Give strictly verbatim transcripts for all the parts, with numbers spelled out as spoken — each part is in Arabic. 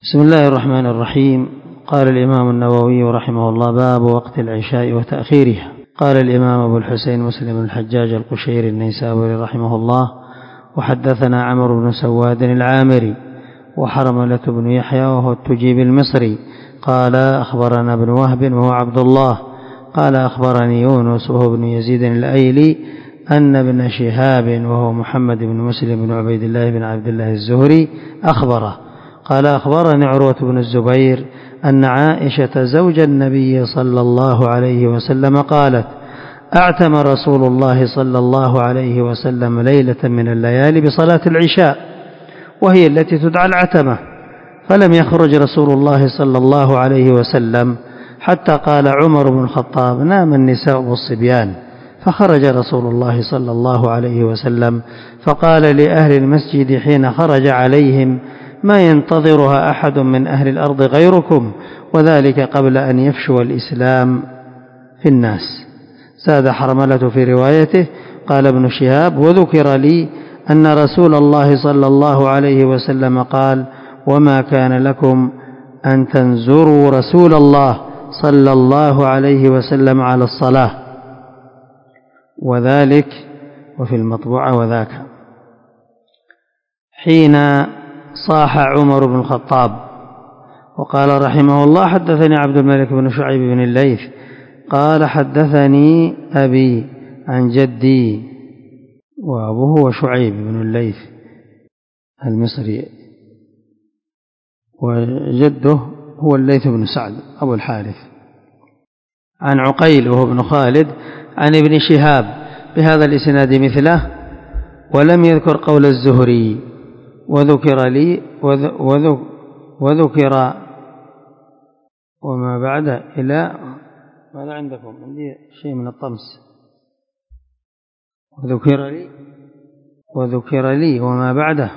بسم الله الرحمن الرحيم. قال الإمام النووي رحمه الله: باب وقت العشاء وتأخيرها. قال الإمام أبو الحسين مسلم الحجاج القشيري النيسابوري رحمه الله: وحدثنا عمرو بن سواد العامري وحرملة بن يحيى وهو التجيب المصري قال أخبرنا ابن وهب وهو عبد الله قال أخبرني يونس وهو ابن يزيد الأيلي أن ابن شهاب وهو محمد بن مسلم بن عبيد الله بن عبد الله الزهري أخبره قال أخبرني عروة بن الزبير أن عائشة زوج النبي صلى الله عليه وسلم قالت: أعتم رسول الله صلى الله عليه وسلم ليلة من الليالي بصلاة العشاء وهي التي تدعى العتمة، فلم يخرج رسول الله صلى الله عليه وسلم حتى قال عمر بن الخطاب: نام النساء والصبيان، فخرج رسول الله صلى الله عليه وسلم فقال لأهل المسجد حين خرج عليهم: ما ينتظرها أحد من أهل الأرض غيركم، وذلك قبل أن يفشو الإسلام في الناس. زاد حرملة في روايته قال ابن شهاب: وذكر لي أن رسول الله صلى الله عليه وسلم قال: وما كان لكم أن تنزروا رسول الله صلى الله عليه وسلم على الصلاة، وذلك وفي المطبوعة وذاك حين صاح عمر بن الخطاب. وقال رحمه الله: حدثني عبد الملك بن شعيب بن الليث قال حدثني أبي عن جدي، وأبوه هو شعيب بن الليث المصري، وجده هو الليث بن سعد أبو الحارث، عن عقيل وهو ابن خالد عن ابن شهاب بهذا الإسناد مثله، ولم يذكر قول الزهري. وذكر لي وذكر وما بعد إلى ماذا عندكم؟ عندي شيء من الطمس. وذكر لي وذكر لي وما بعده.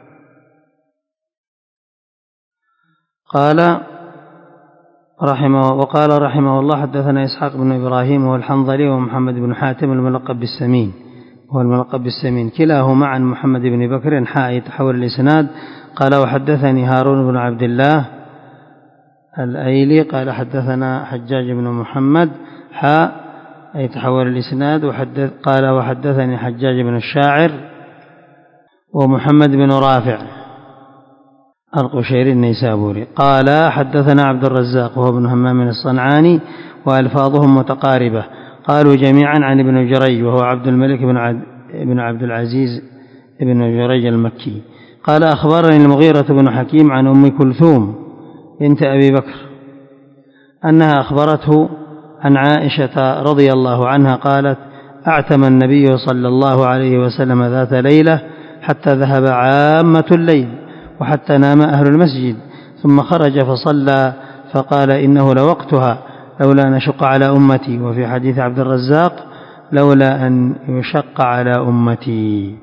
قال رحمه وقال رحمه الله: حدثنا إسحاق بن إبراهيم وهو الحنظلي ومحمد بن حاتم الملقب بالسمين وهو الملقب بالسمين كلاهما عن محمد بن بكر حاء يتحول الإسناد. قال: وحدثني هارون بن عبد الله الأيلي قال حدثنا حجاج بن محمد حاء يتحول الإسناد. وحدث قال: وحدثني حجاج بن الشاعر ومحمد بن رافع القشيري النيسابوري قال: حدثنا عبد الرزاق وهو ابن همام الصنعاني وألفاظهم متقاربة، قالوا جميعا عن ابن جريج وهو عبد الملك بن عبد العزيز بن جريج المكي قال: أخبرني المغيرة بن حكيم عن أم كلثوم بنت أبي بكر أنها أخبرته عن عائشة رضي الله عنها قالت: أعتم النبي صلى الله عليه وسلم ذات ليلة حتى ذهب عامة الليل وحتى نام أهل المسجد، ثم خرج فصلى فقال: إنه لوقتها لولا أن أشق على أمتي. وفي حديث عبد الرزاق: لولا أن يشق على أمتي.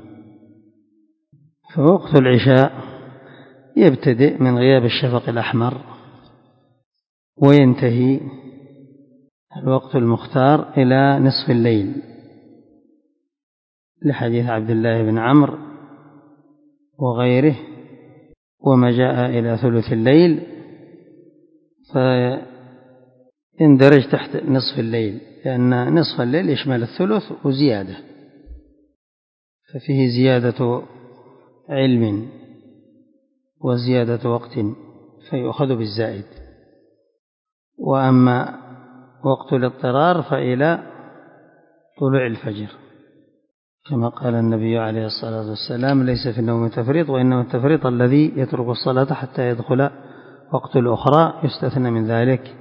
فوقت العشاء يبتدئ من غياب الشفق الأحمر وينتهي الوقت المختار إلى نصف الليل، لحديث عبد الله بن عمرو وغيره. وما جاء إلى ثلث الليل فيندرج تحت نصف الليل، لأن نصف الليل يشمل الثلث وزيادة، ففيه زيادة علم وزيادة وقت فيؤخذ بالزائد. وأما وقت الاضطرار فإلى طلوع الفجر، كما قال النبي عليه الصلاة والسلام: ليس في النوم تفريط، وإنما التفريط الذي يترك الصلاة حتى يدخل وقت الأخرى، يستثنى من ذلك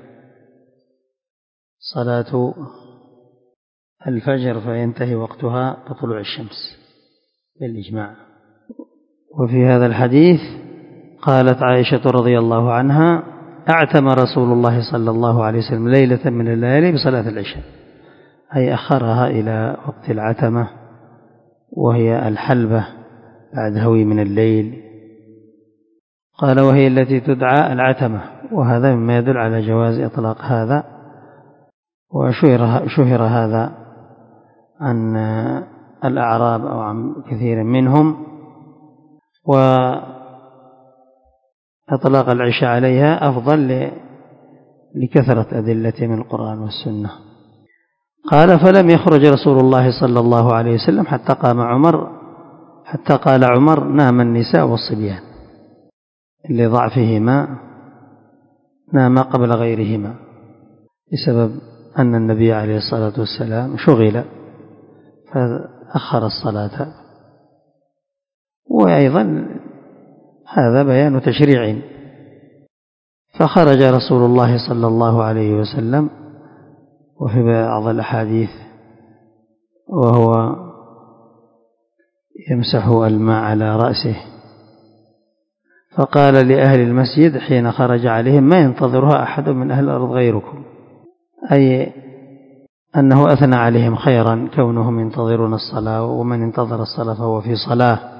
صلاة الفجر فينتهي وقتها بطلوع الشمس بالإجماع. وفي هذا الحديث قالت عائشة رضي الله عنها: أعتم رسول الله صلى الله عليه وسلم ليلة من الليالي بصلاة العشاء، أي أخرها إلى وقت العتمة وهي الحلبة بعد هوي من الليل. قال: وهي التي تدعى العتمة، وهذا مما يدل على جواز إطلاق هذا، وشهر شهر هذا عن الأعراب أو عن كثير منهم. و إطلاق العشاء عليها أفضل لكثرة أدلة من القرآن والسنة. قال فلم يخرج رسول الله صلى الله عليه وسلم حتى قام عمر حتى قال عمر نام النساء والصبيان لضعفهما، نام قبل غيرهما بسبب أن النبي عليه الصلاة والسلام شغل فأخر الصلاة. وأيضا هذا بيان تشريع. فخرج رسول الله صلى الله عليه وسلم وفي بعض الأحاديث وهو يمسح الماء على رأسه، فقال لأهل المسجد حين خرج عليهم ما ينتظرها أحد من أهل الأرض غيركم، أي أنه أثنى عليهم خيرا كونهم ينتظرون الصلاة، ومن انتظر الصلاة فهو في صلاة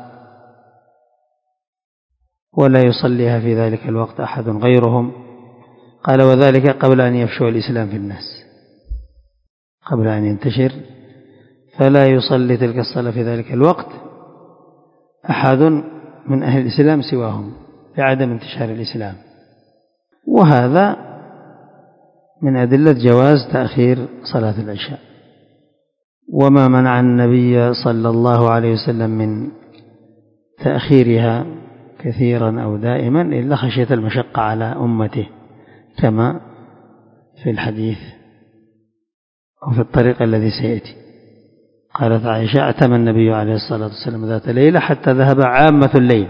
ولا يصليها في ذلك الوقت أحد غيرهم. قال وذلك قبل أن يفشو الإسلام في الناس، قبل أن ينتشر، فلا يصلي تلك الصلاة في ذلك الوقت أحد من أهل الإسلام سواهم لعدم انتشار الإسلام. وهذا من أدلة جواز تأخير صلاة العشاء. وما منع النبي صلى الله عليه وسلم من تأخيرها كثيرا أو دائما إلا خشية المشقة على أمته، كما في الحديث أو في الطريق الذي سيأتي. قالت عائشة اعتمى النبي عليه الصلاة والسلام ذات ليلة حتى ذهب عامة الليل،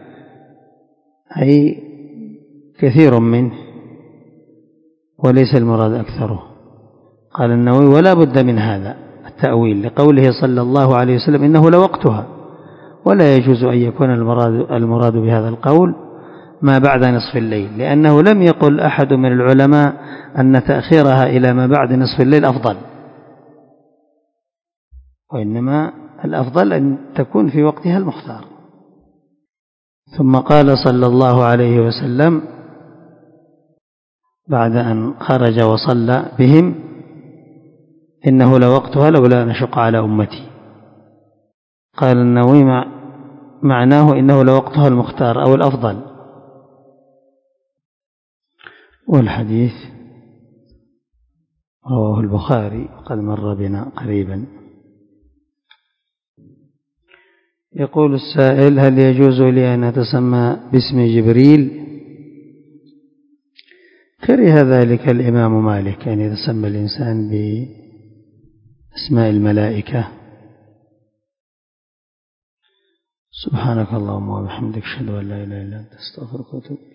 أي كثير منه وليس المراد أكثره. قال النووي ولا بد من هذا التأويل لقوله صلى الله عليه وسلم إنه لوقتها، ولا يجوز أن يكون المراد, المراد بهذا القول ما بعد نصف الليل، لأنه لم يقل أحد من العلماء أن تأخيرها إلى ما بعد نصف الليل أفضل، وإنما الأفضل أن تكون في وقتها المختار. ثم قال صلى الله عليه وسلم بعد أن خرج وصلى بهم إنه لوقتها لولا نشق على أمتي. قال النووي معناه إنه لوقتها المختار أو الأفضل. والحديث رواه البخاري وقد مر بنا قريبا. يقول السائل هل يجوز لي أن أتسمى باسم جبريل؟ كره ذلك الإمام مالك أن يتسمى الإنسان بأسماء الملائكة. سبحانك اللهم وبحمدك أشهد أن لا إله إلا أنت أستغفرك وأتوب إليك.